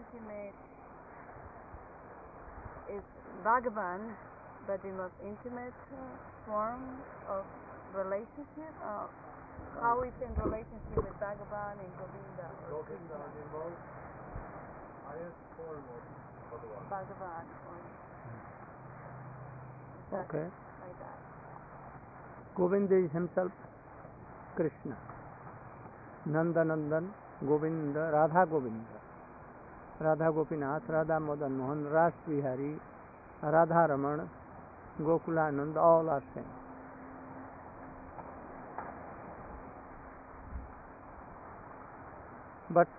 intimate is Bhagavan, but the most intimate form of relationship. How is in relationship with Bhagavan and Govinda? Govinda, the most highest form of Bhagavan. Okay. Like that. Govinda is himself Krishna. Nanda Nandan, Govinda, Radha Govinda. Radha Gopinath, Radha Madan Mohan, Ras Vihari, Radha Raman, Gokulanand, all are same. But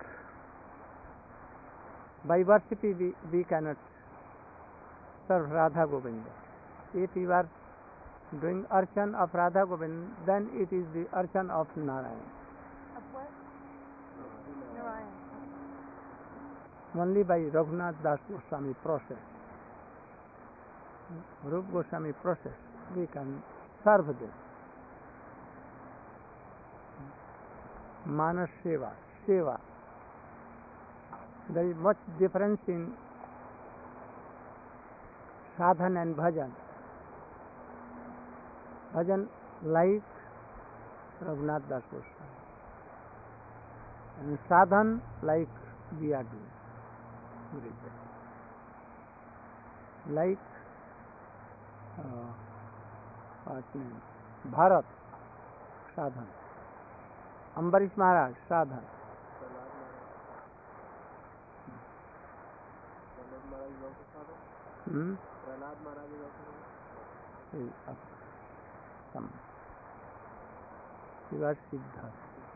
by worship we cannot serve Radha Govinda. If you are doing archan of Radha Govinda, then it is the archan of Narayan. Of what? Narayan. Only by Raghunath Das Goswami process, Rup Goswami process, we can serve this. Manas Seva, Seva. There is much difference in sadhan and bhajan. Bhajan like Raghunath Das Goswami, and sadhan like we are doing. Like what name? Bharat sadhan, Ambarish Maharaj sadhan. You are Siddha.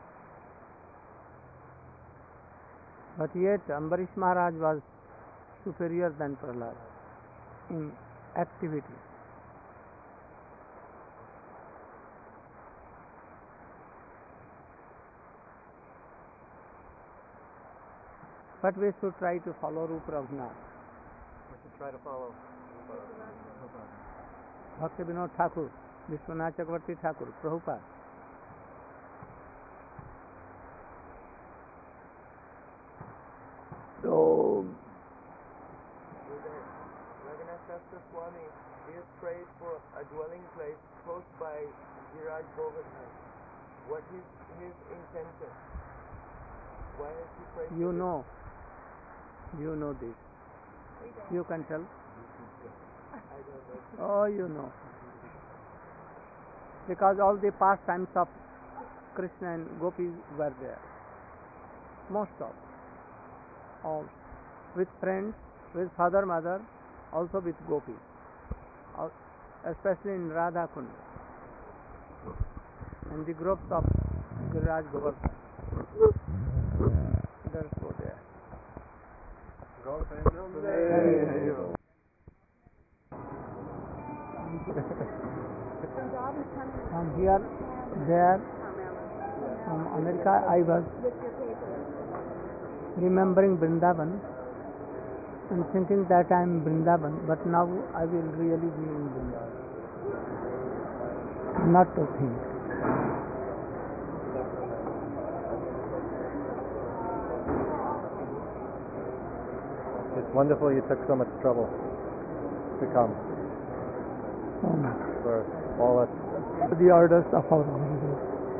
But yet Ambarish Maharaj was superior than Prahlad in activity. But we should try to follow Rupa Raghunath. We should try to follow Bhakti Vinod Thakur, Vishwanath Chakravarti Thakur, Prabhupada. So, Raghunath Shastra Swami, he has prayed for a dwelling place close by Giraj Govardhan. What is his intention? Why has he prayed for this? You know this. You can tell. I don't know. Oh, you know. Because all the pastimes of Krishna and Gopis were there. Most of. All. With friends, with father, mother, also with Gopis. Especially in Radha Kund. And the groups of Giraj Govardhan. Others go there. From here, there, from America, I was remembering Vrindavan and thinking that I am Vrindavan, but now I will really be in Vrindavan. Not to think. It's wonderful you took so much trouble to come. For all us. The orders of our Guru.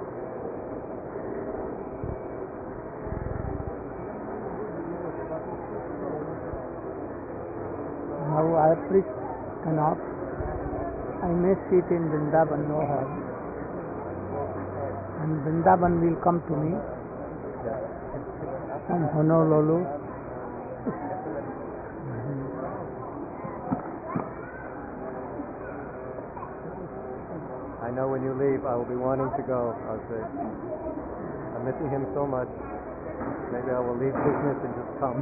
Now I have preached enough. I may sit in Vrindavan, no harm. And Vrindavan will come to me from Honolulu. I know when you leave, I will be wanting to go. I'll say, I'm missing him so much. Maybe I will leave business and just come.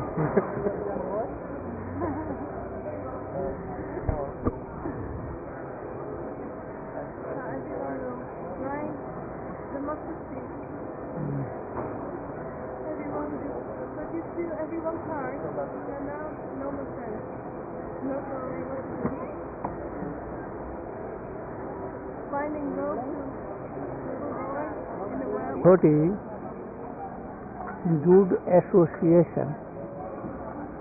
Everyone cars, and now no more sense. No sorry, finding love in the world. Dhoti, good association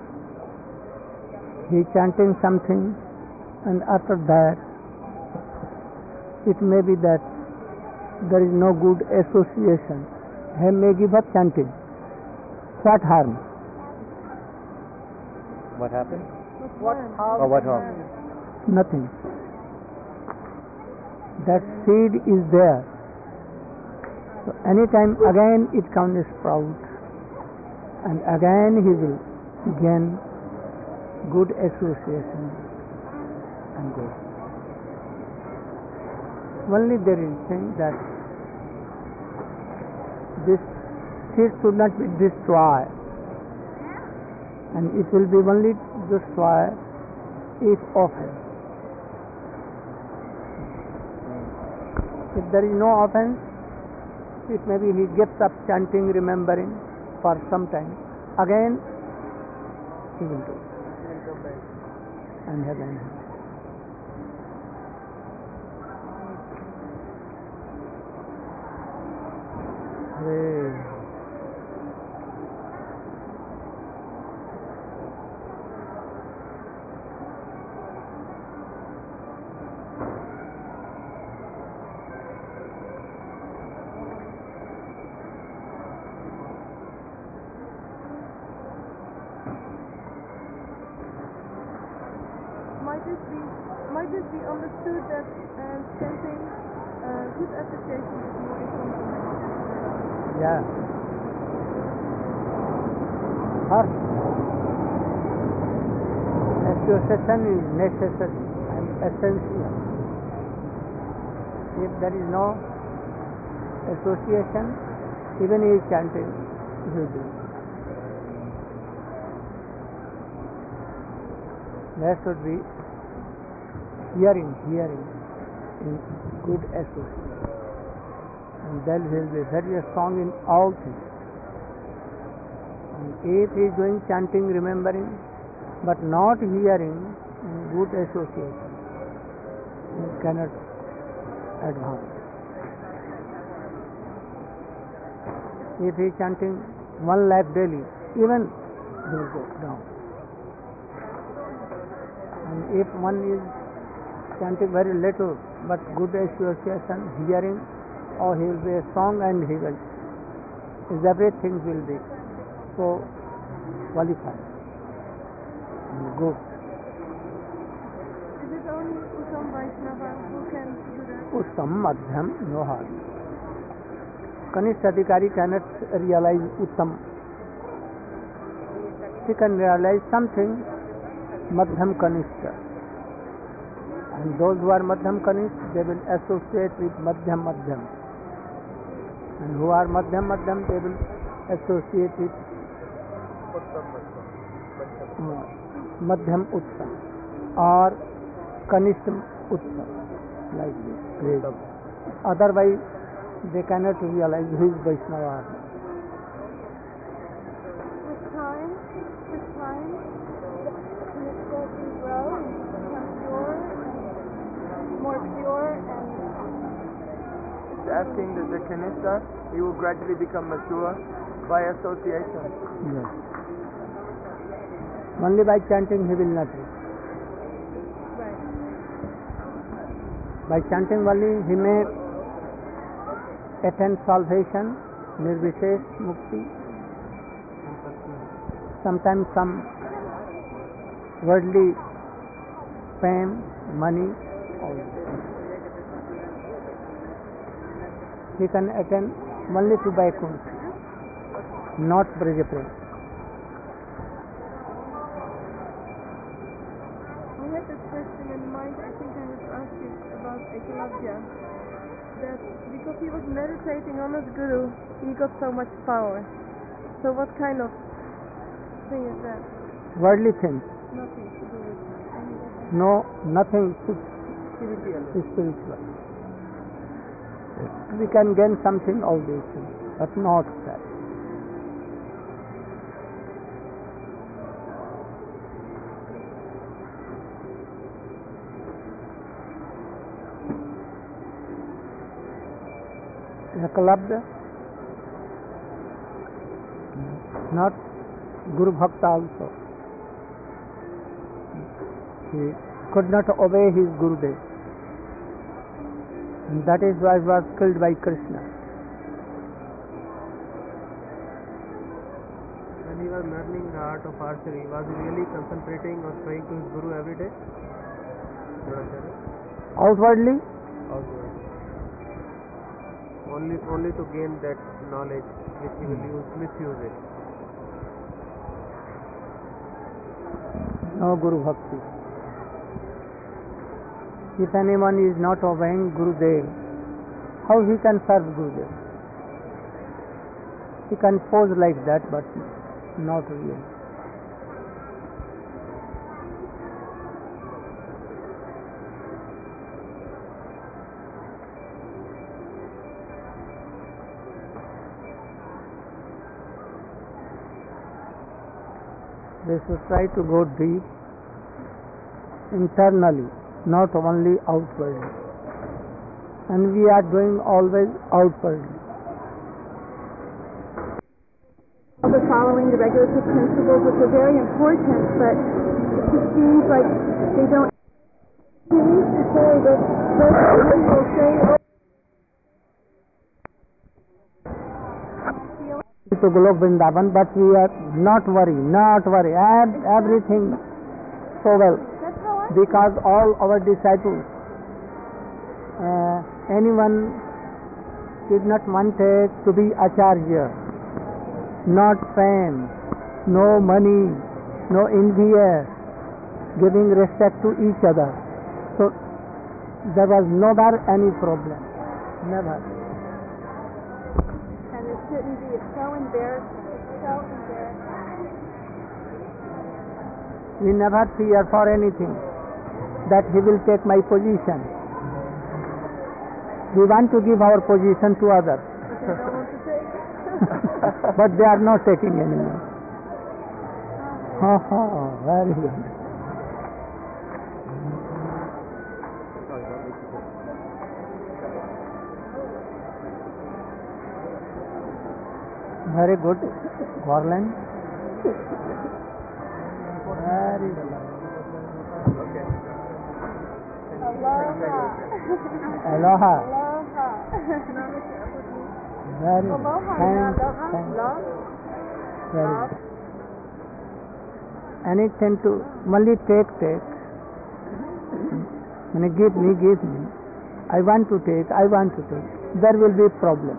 he chanting something, and after that it may be that there is no good association. He may give up chanting. What harm? What happened? What harm? Oh, what harm? Nothing. That seed is there. So anytime again it comes a sprout, and again he will gain good association and good. Only there is thing that this seed should not be destroyed, and it will be only destroyed if offense. If there is no offense, it may be he gives up chanting, remembering for some time. Again he will do it. And again. Hare. Might it be understood that chanting good association is more important than meditation? Yeah. First, association is necessary and essential. If there is no association, even he is chanting, he will do. There should be hearing in good association, and then he will be very strong in all things. And if he is doing chanting, remembering, but not hearing in good association, he cannot advance. If he is chanting 1 lakh daily, even he will go down. And if one is chanting very little but good association, hearing, or he will be strong and he will, everything will be so qualified and good. Is it only Uttam Vaishnava who can do that? Uttam, Madhyam, no harm. Kanishta Adhikari cannot realize Uttam. He can realize something Madhyam Kanishta. And those who are Madhyam Kanishta, they will associate with Madhyam Madhyam. And who are Madhyam Madhyam, they will associate with Madhyam Uttam or Kanishta Uttam, like this. Otherwise, they cannot realize who is Vaishnava. With time, will grow and become pure, more pure, and It's asking that the Kanishta, he will gradually become mature by association. Yes. Only by chanting he will not reach. right. By chanting only he may attain salvation, nirvishesh mukti, sometimes some worldly fame, money, all this. He can attain only to Vaikuntha, not Brajaprem. I had this question in mind. I think I have asked you about Ekalavya. That because he was meditating on his guru, he got so much power. So what kind of thing is that? Worldly things, Nothing to do with anything. no, nothing spiritual. We can gain something, all these things, but not that. Ekalabya, not Guru Bhakta also. He could not obey his Gurudev. And that is why he was killed by Krishna. When he was learning the art of archery, was he really concentrating or praying to his Guru every day? Outwardly, Outward. Only to gain that knowledge which he will misuse it. no Guru Bhakti. If anyone is not obeying Gurudev, how he can serve Gurudev? He can pose like that, but not real. They should try to go deep internally, not only outwardly. And we are doing always outwardly. Also following the regulative principles, which are very important, but it just seems like they don't. He needs to say that will say To Golok Vrindavan, but we are not worry, everything so well, that's how I because all our disciples, anyone did not want to be acharya, not fame, no money, no envious, giving respect to each other. So there was never any problem, never. and it shouldn't be. It's so embarrassing. It's so embarrassing. We never fear for anything that he will take my position. We want to give our position to others, They don't want to take it. but they are not taking anymore. Very good. Very good. Garland. Very good. Aloha. Aloha. Aloha. Very good. Aloha. Thanks. Aloha. Thanks. Love. Very good. Anything to only take. When you give me. I want to take. There will be problem.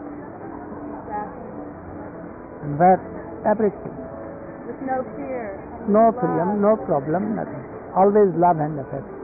And where everything. With no fear. No Love. freedom, no problem, nothing. Always love and affection.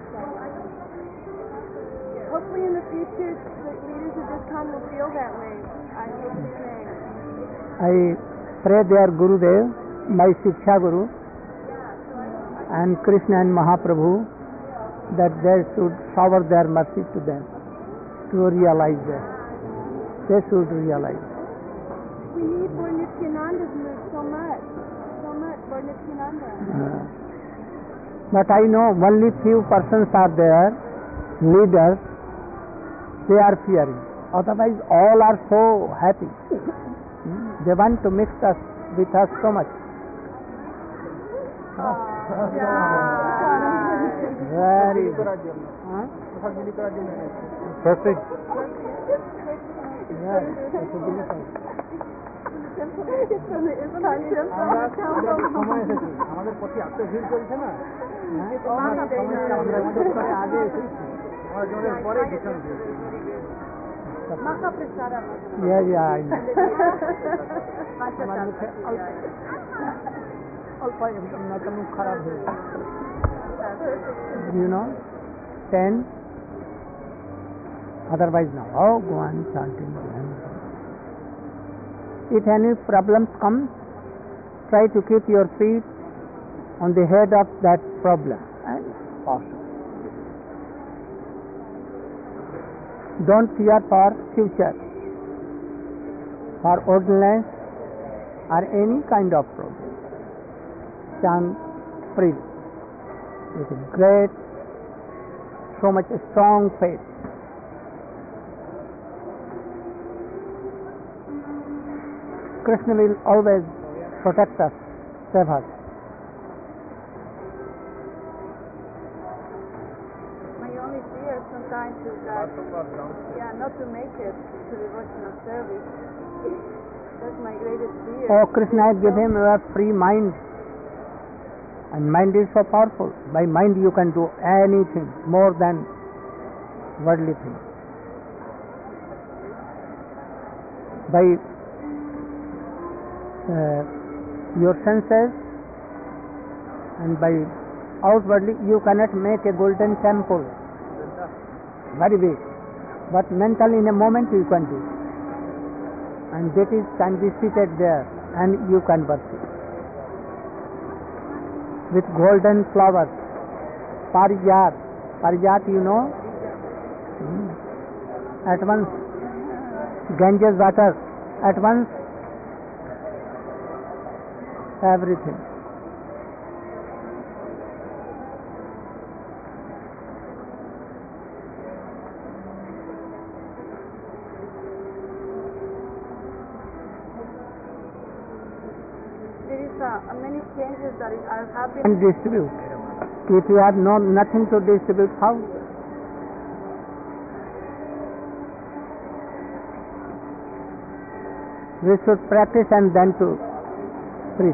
Hopefully in the future, the leaders of this con will feel that way. I hope the same. I pray their Gurudev, my Shiksha Guru, and Krishna and Mahaprabhu, that they should shower their mercy to them, to realize that. They should realize. We need Lord Nityananda's move so much. So much, Lord Nityananda. But I know only few persons are there, leaders, they are fearing. Otherwise all are so happy. They want to mix us with us so much. Very good. Perfect. Yes, that's a good thing. আমাদের পথে এত ভিড় চলছে না আগে এসেছি আমার জনের পরে ভীষণ ভিড় Yeah, I know. অল্প একদম না তো মুখ খারাপ হয়ে যায়। You know, 10. Otherwise no. Oh, go on chanting. If any problems come, try to keep your feet on the head of that problem and pass. Don't fear for future, for ordinance or any kind of problem. Chant freely with great, so much strong faith. Krishna will always protect us, save us. to make it to devotional service. That's my greatest fear. Oh, Krishna, give him a free mind. And mind is so powerful. By mind you can do anything more than worldly things. By your senses and by outwardly you cannot make a golden temple very big, but mentally in a moment you can do, and that is can be seated there and you can worship with golden flowers. Parijat you know. At once Ganges water, at once everything. There is many changes that are happening. And distribute. If you have nothing to distribute, how? We should practice and then to preach.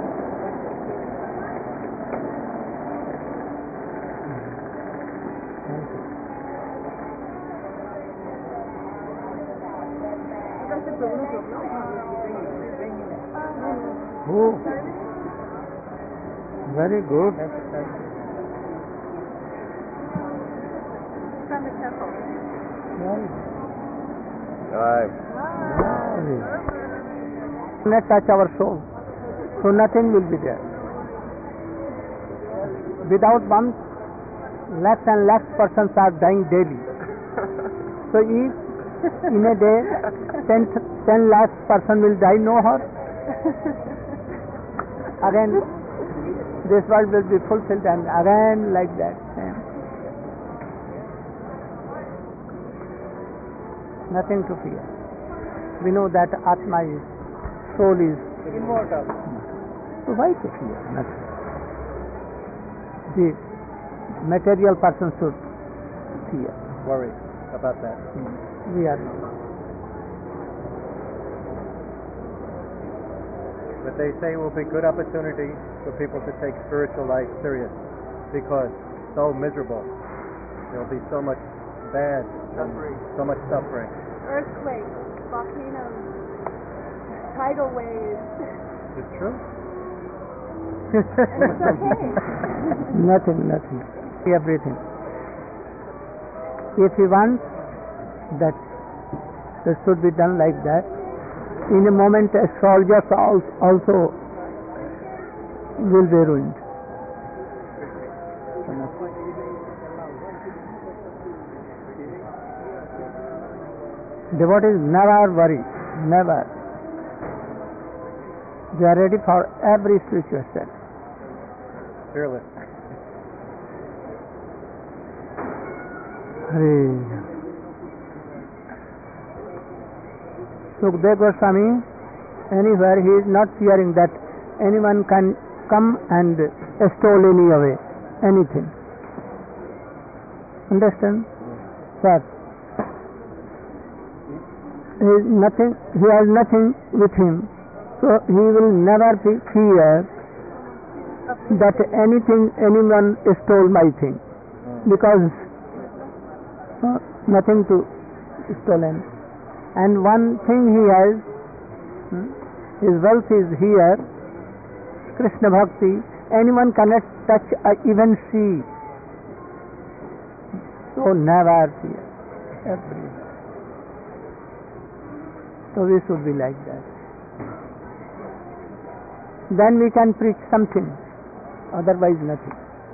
Oh, very good. From the temple. Right. Not touch our soul, so nothing will be there. Without one, lakhs and lakhs persons are dying daily. So if in a day 10 lakhs person will die, no hurt. Again this world will be fulfilled and again like that. Nothing to fear. We know that Atma is, soul is Immortal. so why to fear? Nothing. The material person should fear. Worry about that. We are not. But they say it will be good opportunity for people to take spiritual life serious because it's so miserable. There will be so much bad Suffering. so much suffering. Earthquakes, volcanoes, tidal waves. It's true. It's okay. Nothing. Everything. If he wants that it should be done like that, in a moment soldiers also will be ruined. Devotees never worry, never. They are ready for every situation. Fearless. Hare. Sukdev Goswami, anywhere he is not fearing that anyone can come and stole anything. Understand? Sir. He has nothing with him, so he will never fear that anyone stole my thing, because nothing to stolen. And one thing he has, his wealth is here, Krishna Bhakti. Anyone cannot touch or even see. So never fear. Everyone. So we should be like that. Then we can preach something, otherwise nothing.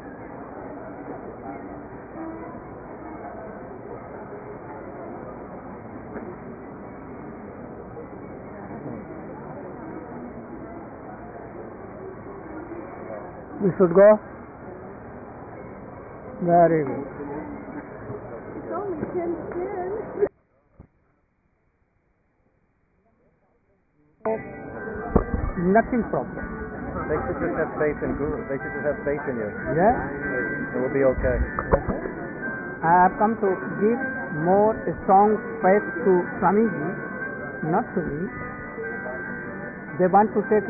We should go? Very good. It's only 10:10. Nothing problem. They should just have faith in Guru. They should just have faith in you. Yeah? It will be okay. I have come to give more strong faith to Swamiji, not to me. They want to take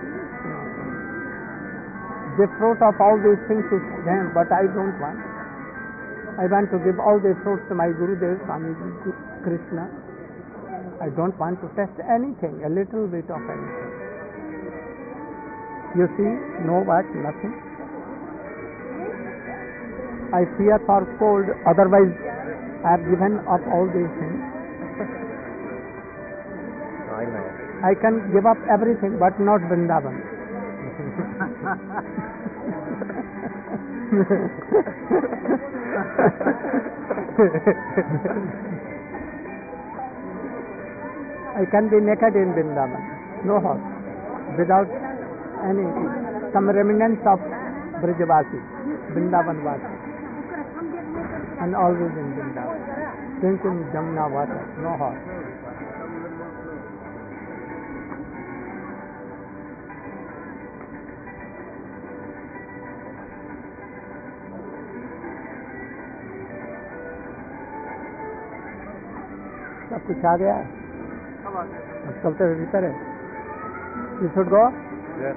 the fruit of all these things to them, but I don't want. I want to give all the fruits to my Gurudev, Swamiji, Krishna. I don't want to test anything, a little bit of anything. You see, no what, nothing. I fear for cold, otherwise I have given up all these things. I know. I can give up everything, but not Vrindavan. I can be naked in Vrindavan, no horse, without any, some remnants of Brajavasi, Vrindavan Vasi, and always in Vrindavan, drinking Jamna water, no horse. सब कुछ आ गया है, कल तक भीतर है. You should go. Yes.